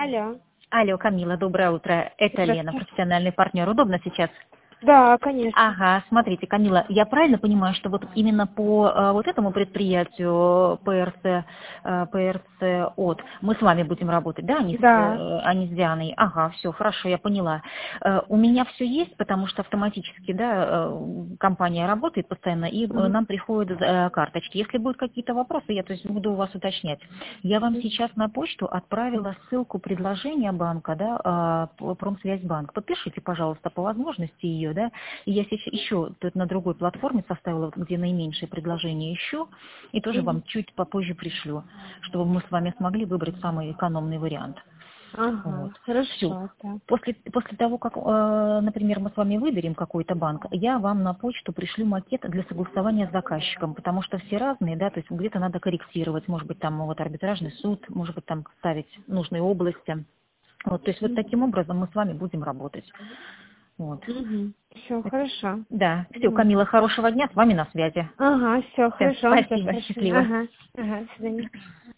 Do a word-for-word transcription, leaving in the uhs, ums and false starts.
Алло. Алло, Камила, доброе утро. Это Лена, Здравствуйте. профессиональный партнер. Удобно сейчас? Да, конечно. Ага, смотрите, Камила, я правильно понимаю, что вот именно по э, вот этому предприятию ПРС, э, ПРС от мы с вами будем работать, да, а не с, Да. э, а не с Дианой? Ага, все, хорошо, я поняла. Э, у меня все есть, потому что автоматически, да, э, компания работает постоянно, и э, Мгм. нам приходят э, карточки. Если будут какие-то вопросы, я то есть буду у вас уточнять. Я вам Мгм. сейчас на почту отправила ссылку предложения банка, да, э, Промсвязьбанк. Подпишите, пожалуйста, по возможности ее, да. И я сейчас еще тут на другой платформе составила, вот где наименьшее предложение ищу, и тоже Мгм. вам чуть попозже пришлю, чтобы мы с вами смогли выбрать самый экономный вариант. Вот. Ага, Все. хорошо, так. После, после того, как, э, например, мы с вами выберем какой-то банк, я вам на почту пришлю макет для согласования с заказчиком, потому что все разные, да, то есть где-то надо корректировать, может быть, там вот арбитражный суд, может быть, там ставить нужные области. Вот, то есть вот Мгм. таким образом мы с вами будем работать. Вот. Мгм. Все, Это- хорошо. Да, все, Мгм. Камила, хорошего дня, с вами на связи. Ага, все, Все, хорошо, вам тоже спасибо, спасибо. счастливо. Ага, ага, до свидания.